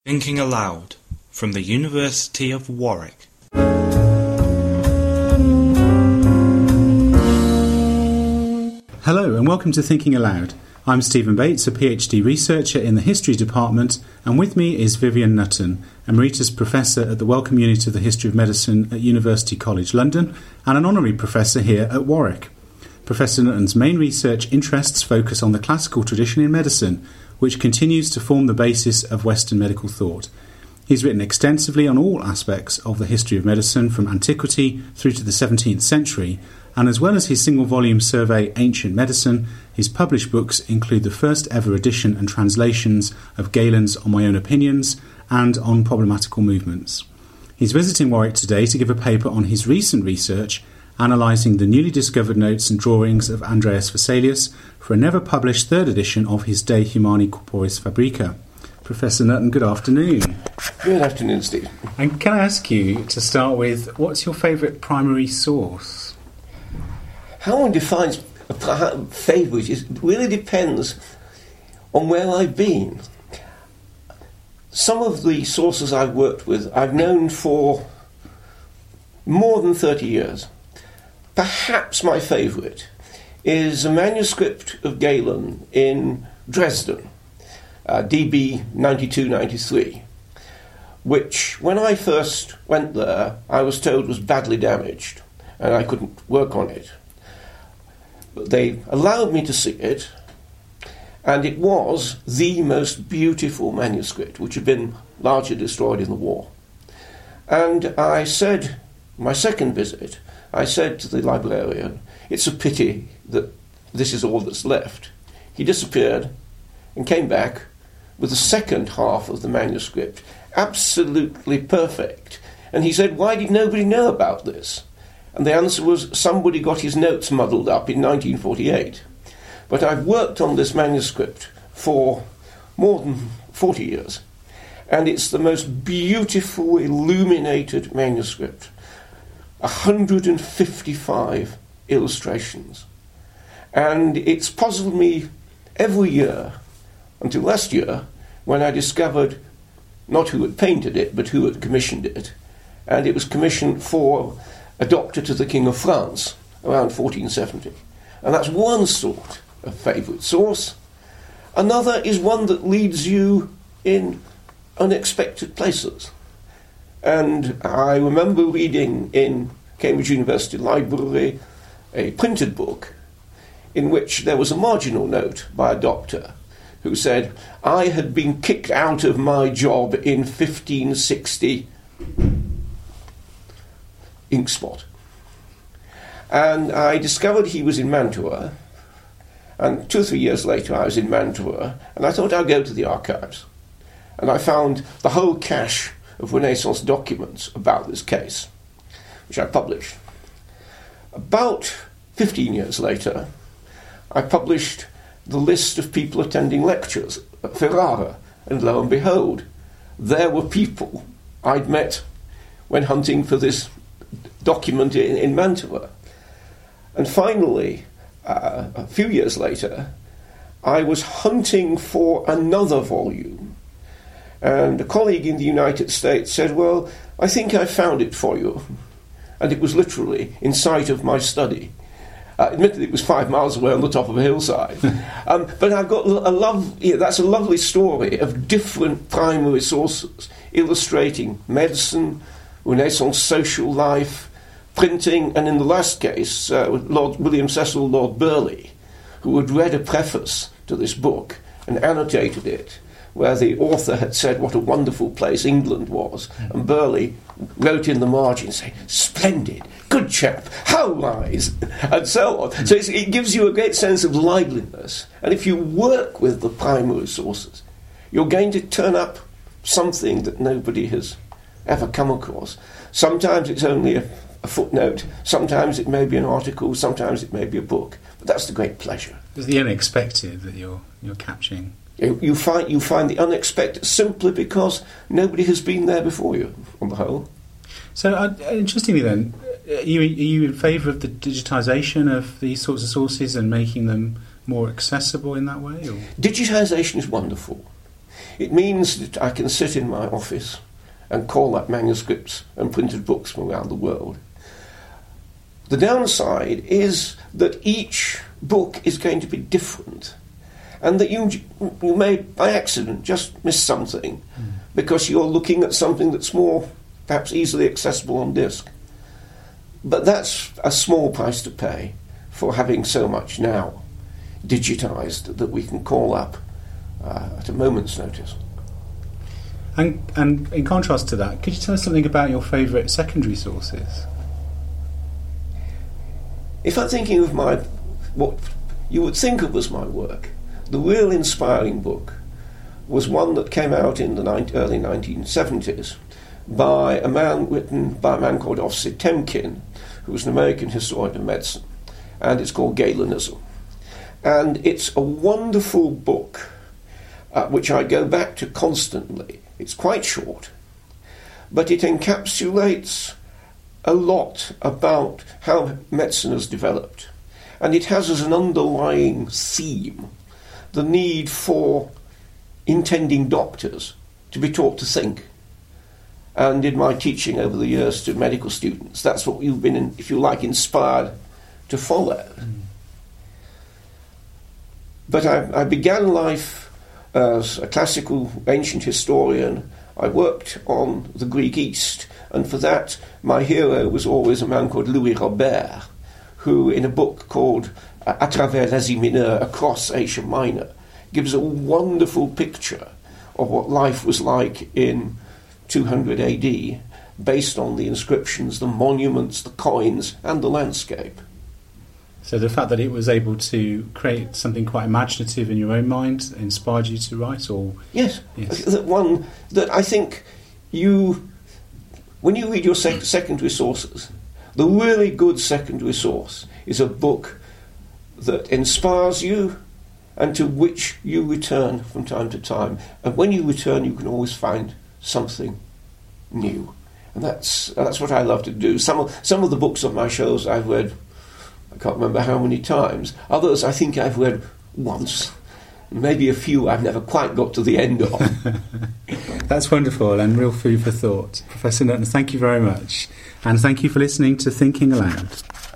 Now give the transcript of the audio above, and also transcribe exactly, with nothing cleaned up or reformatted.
Thinking Aloud from the University of Warwick. Hello and welcome to Thinking Aloud. I'm Stephen Bates, a PhD researcher in the History Department, and with me is Vivian Nutton, Emeritus Professor at the Wellcome Unit of the History of Medicine at University College London and an Honorary Professor here at Warwick. Professor Nutton's main research interests focus on the classical tradition in medicine, which continues to form the basis of Western medical thought. He's written extensively on all aspects of the history of medicine from antiquity through to the seventeenth century, and as well as his single-volume survey Ancient Medicine, his published books include the first ever edition and translations of Galen's On My Own Opinions and On Problematical Movements. He's visiting Warwick today to give a paper on his recent research analysing the newly discovered notes and drawings of Andreas Vesalius for a never-published third edition of his De Humani Corporis Fabrica. Professor Nutton, good afternoon. Good afternoon, Steve. And can I ask you to start with, what's your favourite primary source? How one defines a favourite is really depends on where I've been. Some of the sources I've worked with I've known for more than thirty years. Perhaps my favourite is a manuscript of Galen in Dresden, uh, D B ninety-two ninety-three, which, when I first went there, I was told was badly damaged, and I couldn't work on it. But they allowed me to see it, and it was the most beautiful manuscript, which had been largely destroyed in the war. And I said, my second visit, I said to the librarian, it's a pity that this is all that's left. He disappeared and came back with the second half of the manuscript, absolutely perfect. And he said, why did nobody know about this? And the answer was, somebody got his notes muddled up in nineteen forty-eight. But I've worked on this manuscript for more than forty years, and it's the most beautiful, illuminated manuscript. one hundred fifty-five illustrations. And it's puzzled me every year, until last year, when I discovered not who had painted it, but who had commissioned it. And it was commissioned for a doctor to the King of France around fourteen seventy. And that's one sort of favourite source. Another is one that leads you in unexpected places. And I remember reading in Cambridge University Library a printed book in which there was a marginal note by a doctor who said, I had been kicked out of my job in fifteen sixty ink spot. And I discovered he was in Mantua, and two or three years later I was in Mantua, and I thought I'd go to the archives. And I found the whole cache of Renaissance documents about this case, which I published. About fifteen years later, I published the list of people attending lectures at Ferrara, and lo and behold, there were people I'd met when hunting for this document in, in Mantua. And finally, uh, a few years later, I was hunting for another volume. And a colleague in the United States said, well, I think I found it for you. And it was literally in sight of my study. Uh, admittedly, it was five miles away on the top of a hillside. um, but I've got a love, yeah, that's a lovely story of different primary sources illustrating medicine, Renaissance social life, printing, and in the last case, uh, Lord William Cecil Lord Burleigh, who had read a preface to this book and annotated it, where the author had said what a wonderful place England was, and Burleigh wrote in the margin saying, splendid, good chap, how wise, and so on. So it's, it gives you a great sense of liveliness, and if you work with the primary sources, you're going to turn up something that nobody has ever come across. Sometimes it's only a, a footnote, sometimes it may be an article, sometimes it may be a book, but that's the great pleasure. It's the unexpected that you're you're capturing. You find you find the unexpected simply because nobody has been there before you, on the whole. So, uh, interestingly then, are you, are you in favour of the digitisation of these sorts of sources and making them more accessible in that way? Or? Digitisation is wonderful. It means that I can sit in my office and call up manuscripts and printed books from around the world. The downside is that each book is going to be different, and that you, you may, by accident, just miss something mm. because you're looking at something that's more, perhaps easily accessible on disk. But that's a small price to pay for having so much now digitized that we can call up uh, at a moment's notice. And, and in contrast to that, could you tell us something about your favourite secondary sources? If I'm thinking of my, what you would think of as my work, the real inspiring book was one that came out in the ni- early nineteen seventies by a man, written by a man called Osid Temkin, who was an American historian of medicine, and it's called Galenism. And it's a wonderful book, uh, which I go back to constantly. It's quite short, but it encapsulates a lot about how medicine has developed. And it has as an underlying theme the need for intending doctors to be taught to think. And in my teaching over the years to medical students, that's what you've been, in, if you like, inspired to follow. Mm. But I, I began life as a classical ancient historian. I worked on the Greek East, and for that my hero was always a man called Louis Robert, who in a book called À travers l'Asie Mineure, Across Asia Minor, gives a wonderful picture of what life was like in two hundred A D, based on the inscriptions, the monuments, the coins, and the landscape. So the fact that it was able to create something quite imaginative in your own mind inspired you to write, or yes, yes. That one that I think you, when you read your sec- secondary sources, the really good secondary source is a book that inspires you and to which you return from time to time. And when you return, you can always find something new. And that's that's what I love to do. Some of, some of the books on my shelves I've read, I can't remember how many times. Others I think I've read once. Maybe a few I've never quite got to the end of. That's wonderful and real food for thought. Professor Nutton, thank you very much. And thank you for listening to Thinking Aloud.